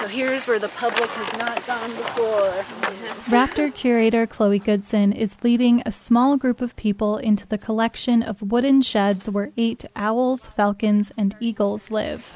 So here's where the public has not gone before. Raptor curator Chloe Goodson is leading a small group of people into the collection of wooden sheds where 8 owls, falcons, and eagles live.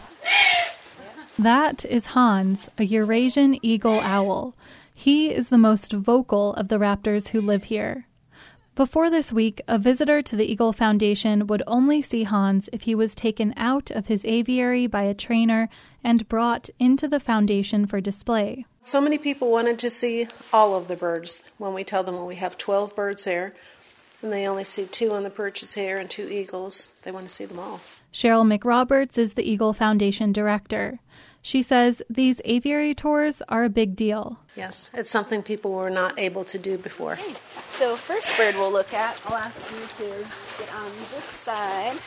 That is Hans, a Eurasian eagle owl. He is the most vocal of the raptors who live here. Before this week, a visitor to the Eagle Foundation would only see Hans if he was taken out of his aviary by a trainer and brought into the foundation for display. So many people wanted to see all of the birds when we tell them we have 12 birds here, and they only see 2 on the perches here and 2 eagles. They want to see them all. Cheryl McRoberts is the Eagle Foundation director. She says these aviary tours are a big deal. Yes, it's something people were not able to do before. Okay. So first bird we'll look at, I'll ask you to get on this side.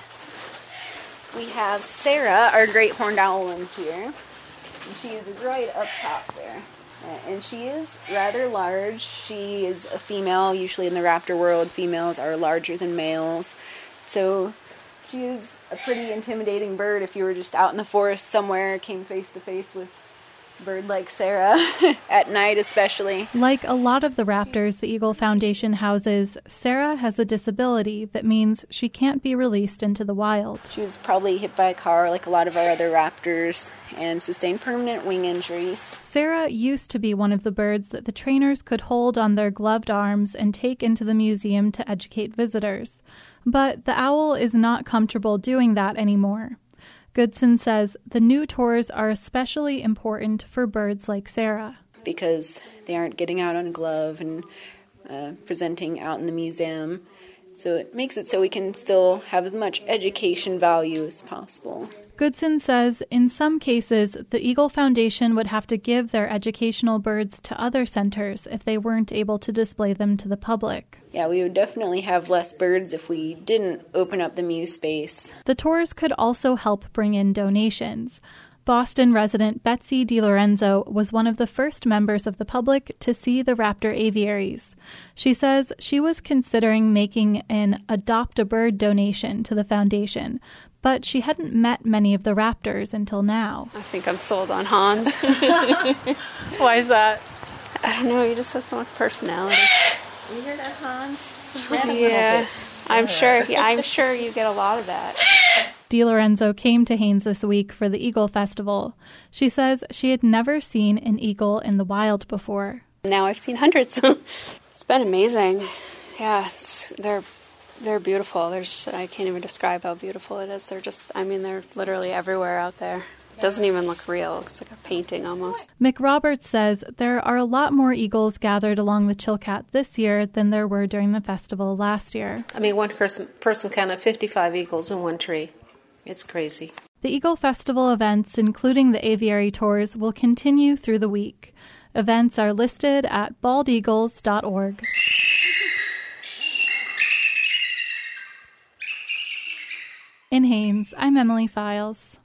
We have Sarah, our great horned owl, in here. And she is right up top there. And she is rather large. She is a female. Usually in the raptor world, females are larger than males. So she is a pretty intimidating bird if you were just out in the forest somewhere, came face to face with a bird like Sarah, at night especially. Like a lot of the raptors the Eagle Foundation houses, Sarah has a disability that means she can't be released into the wild. She was probably hit by a car like a lot of our other raptors and sustained permanent wing injuries. Sarah used to be one of the birds that the trainers could hold on their gloved arms and take into the museum to educate visitors. But the owl is not comfortable doing that anymore. Goodson says the new tours are especially important for birds like Sarah. Because they aren't getting out on a glove and presenting out in the museum. So it makes it so we can still have as much education value as possible. Goodson says in some cases, the Eagle Foundation would have to give their educational birds to other centers if they weren't able to display them to the public. Yeah, we would definitely have less birds if we didn't open up the muse space. The tours could also help bring in donations. Boston resident Betsy DiLorenzo was one of the first members of the public to see the raptor aviaries. She says she was considering making an adopt-a-bird donation to the foundation, but she hadn't met many of the raptors until now. I think I'm sold on Hans. Why is that? I don't know, he just has so much personality. You hear that, Hans? Yeah, I'm sure you get a lot of that. DiLorenzo came to Haines this week for the Eagle Festival. She says she had never seen an eagle in the wild before. Now I've seen hundreds. It's been amazing. Yeah, they're beautiful. I can't even describe how beautiful it is. They're literally everywhere out there. It doesn't even look real. It looks like a painting almost. McRoberts says there are a lot more eagles gathered along the Chilkat this year than there were during the festival last year. One person counted 55 eagles in one tree. It's crazy. The Eagle Festival events, including the aviary tours, will continue through the week. Events are listed at baldeagles.org. In Haines, I'm Emily Files.